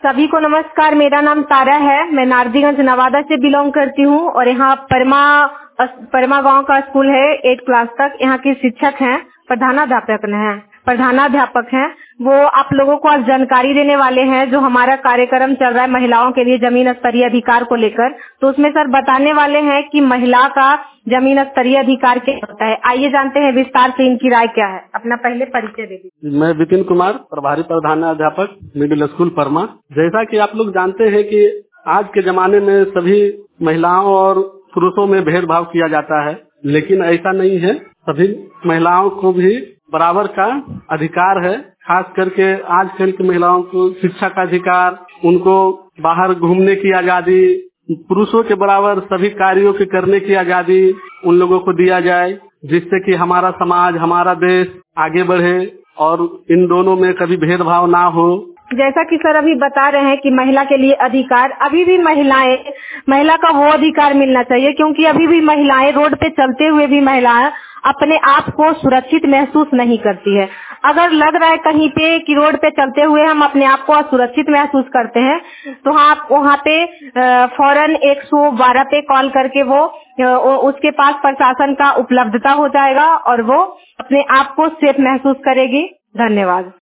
सभी को नमस्कार। मेरा नाम तारा है। मैं नारदीगंज नवादा से बिलोंग करती हूँ और यहाँ परमा गांव का स्कूल है 8 क्लास तक। यहाँ के शिक्षक हैं, प्रधानाध्यापक हैं। वो आप लोगों को आज जानकारी देने वाले हैं जो हमारा कार्यक्रम चल रहा है महिलाओं के लिए जमीन स्तरीय अधिकार को लेकर। तो उसमें सर बताने वाले हैं कि महिला का जमीन स्तरीय अधिकार क्या होता है। आइए जानते हैं विस्तार से इनकी राय क्या है। अपना पहले परिचय दे दीजिए। मैं विपिन कुमार, प्रभारी प्रधानाध्यापक मिडिल स्कूल परमा। जैसा कि आप लोग जानते हैं कि आज के जमाने में सभी महिलाओं और पुरुषों में भेदभाव किया जाता है, लेकिन ऐसा नहीं है। सभी महिलाओं को भी बराबर का अधिकार है। खास करके आजकल की महिलाओं को शिक्षा का अधिकार, उनको बाहर घूमने की आजादी, पुरुषों के बराबर सभी कार्यों के करने की आजादी उन लोगों को दिया जाए, जिससे कि हमारा समाज, हमारा देश आगे बढ़े और इन दोनों में कभी भेदभाव ना हो। जैसा कि सर अभी बता रहे हैं कि महिला के लिए अधिकार, अभी भी महिला का वो अधिकार मिलना चाहिए, क्योंकि अभी भी महिलाएं रोड पे चलते हुए भी महिलाएं अपने आप को सुरक्षित महसूस नहीं करती है। अगर लग रहा है कहीं पे कि रोड पे चलते हुए हम अपने आप को असुरक्षित महसूस करते हैं, तो आप वहाँ पे फौरन 112 पे कॉल करके वो उसके पास प्रशासन का उपलब्धता हो जाएगा और वो अपने आप को सेफ महसूस करेगी। धन्यवाद।